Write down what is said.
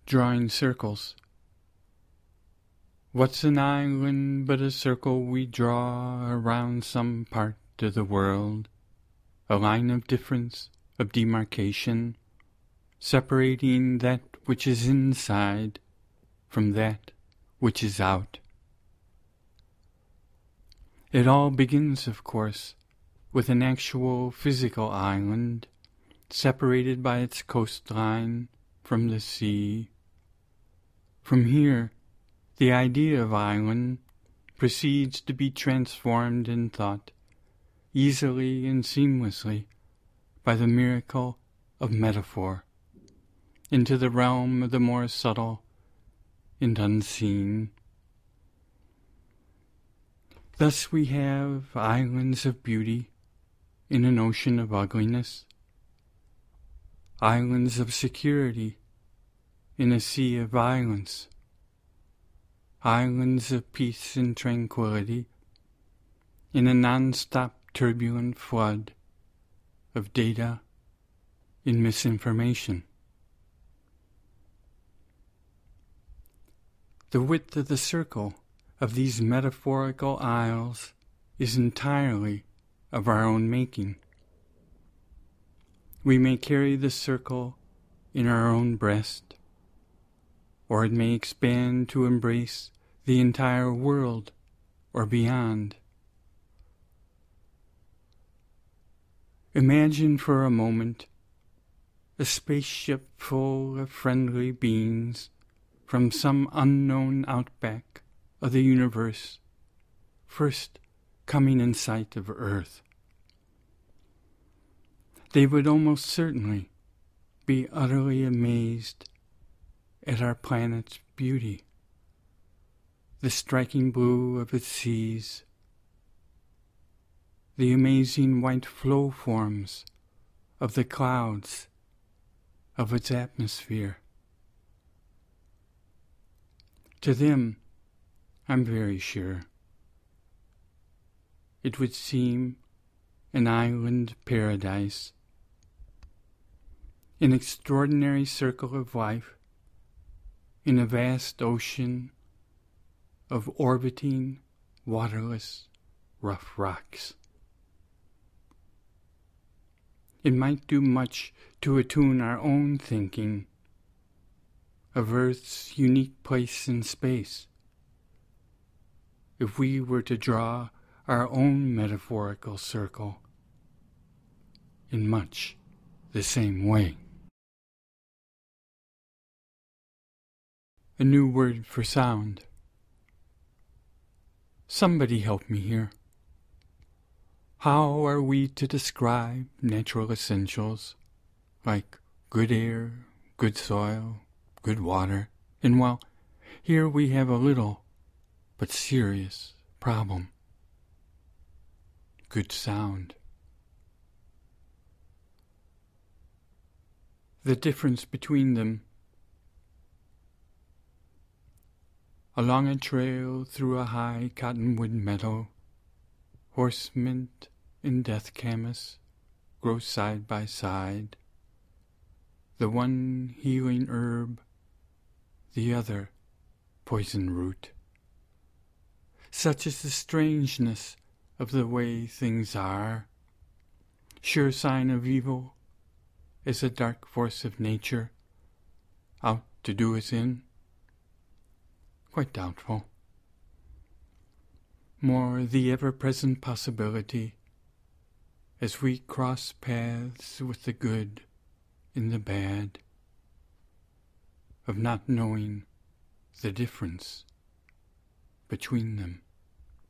drawing circles. What's an island but a circle we draw around some part of the world, a line of difference, of demarcation, separating that which is inside from that which is out. It all begins, of course, with an actual physical island, separated by its coastline from the sea. From here, the idea of island proceeds to be transformed in thought, easily and seamlessly, by the miracle of metaphor, into the realm of the more subtle and unseen. Thus we have islands of beauty in an ocean of ugliness, islands of security in a sea of violence, islands of peace and tranquility in a non-stop turbulent flood of data and misinformation. The width of the circle of these metaphorical isles is entirely of our own making. We may carry the circle in our own breast, or it may expand to embrace the entire world or beyond. Imagine for a moment a spaceship full of friendly beings from some unknown outback of the universe, first coming in sight of Earth. They would almost certainly be utterly amazed at our planet's beauty, the striking blue of its seas, the amazing white flow forms of the clouds of its atmosphere. To them, I'm very sure, it would seem an island paradise, an extraordinary circle of life in a vast ocean of orbiting, waterless, rough rocks. It might do much to attune our own thinking of Earth's unique place in space, if we were to draw our own metaphorical circle in much the same way. A new word for sound. Somebody help me here. How are we to describe natural essentials like good air, good soil, good water? And well, here we have a little but serious problem. Good sound. The difference between them. Along a trail through a high cottonwood meadow, horse mint and death camas grow side by side, the one healing herb, the other poison root. Such is the strangeness of the way things are, sure sign of evil as a dark force of nature out to do us in. Quite doubtful. More the ever-present possibility as we cross paths with the good and the bad, of not knowing the difference between them.